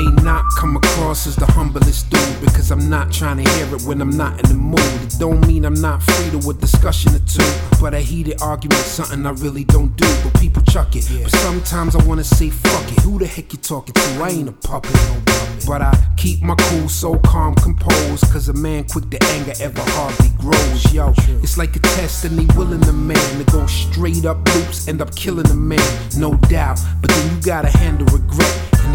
may not come across as the humblest dude, because I'm not trying to hear it when I'm not in the mood. It don't mean I'm not free to a discussion or two, but a heated argument's something I really don't do. But people chuck it, but sometimes I wanna say fuck it. Who the heck you talking to? I ain't a puppet, but I keep my cool so calm, composed, cause a man quick to anger ever hardly grows. Yo, it's like a test and they willing a man to go straight up loops, end up killing a man, no doubt. But then you gotta handle regret.